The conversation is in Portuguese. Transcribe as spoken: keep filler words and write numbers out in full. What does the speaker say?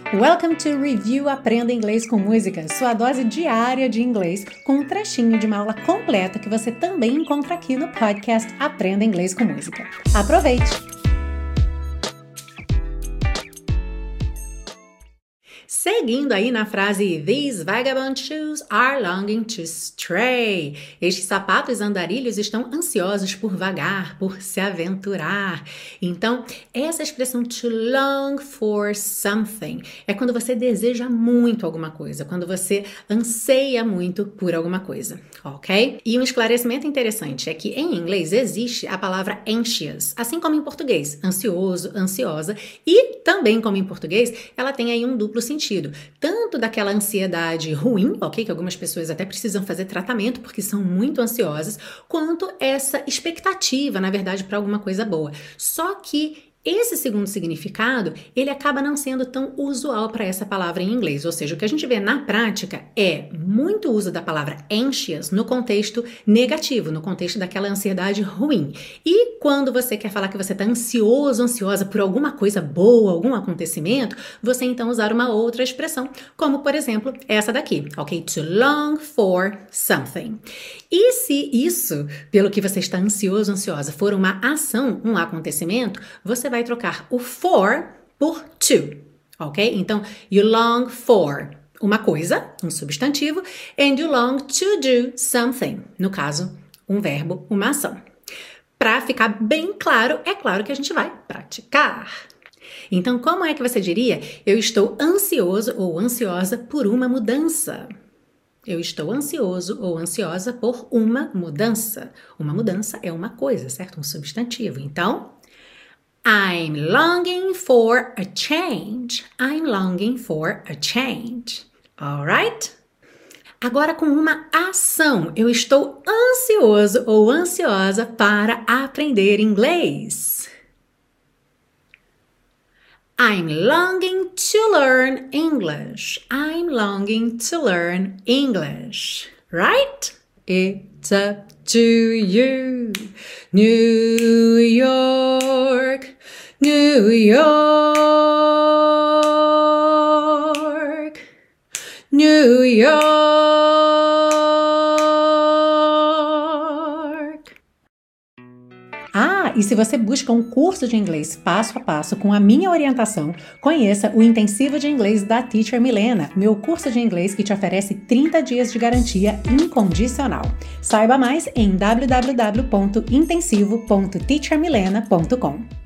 Welcome to Review Aprenda Inglês com Música, sua dose diária de inglês com um trechinho de uma aula completa que você também encontra aqui no podcast Aprenda Inglês com Música. Aproveite! Seguindo aí na frase These vagabond shoes are longing to stray. Estes sapatos andarilhos estão ansiosos por vagar, por se aventurar. Então, essa expressão to long for something é quando você deseja muito alguma coisa, quando você anseia muito por alguma coisa, ok? E um esclarecimento interessante é que em inglês existe a palavra anxious, assim como em português, ansioso, ansiosa, e também como em português, ela tem aí um duplo sentido. Tanto daquela ansiedade ruim, ok? Que algumas pessoas até precisam fazer tratamento porque são muito ansiosas, quanto essa expectativa, na verdade, para alguma coisa boa. Só que esse segundo significado, ele acaba não sendo tão usual para essa palavra em inglês, ou seja, o que a gente vê na prática é muito uso da palavra anxious no contexto negativo, no contexto daquela ansiedade ruim. E quando você quer falar que você está ansioso, ansiosa por alguma coisa boa, algum acontecimento, você então usar uma outra expressão, como por exemplo essa daqui, ok? To long for something. E se isso, pelo que você está ansioso, ansiosa, for uma ação, um acontecimento, você vai trocar o for por to, ok? Então, you long for uma coisa, um substantivo, and you long to do something. No caso, um verbo, uma ação. Para ficar bem claro, é claro que a gente vai praticar. Então, como é que você diria? Eu estou ansioso ou ansiosa por uma mudança. Eu estou ansioso ou ansiosa por uma mudança. Uma mudança é uma coisa, certo? Um substantivo. Então, I'm longing for a change. I'm longing for a change. Alright? Agora com uma ação. Eu estou ansioso ou ansiosa para aprender inglês. I'm longing to learn English. I'm longing to learn English. Right? It's up to you. New York, New York, New York. Ah, e se você busca um curso de inglês passo a passo com a minha orientação, conheça o Intensivo de Inglês da Teacher Milena, meu curso de inglês que te oferece trinta dias de garantia incondicional. Saiba mais em w w w ponto intensivo ponto teacher milena ponto com.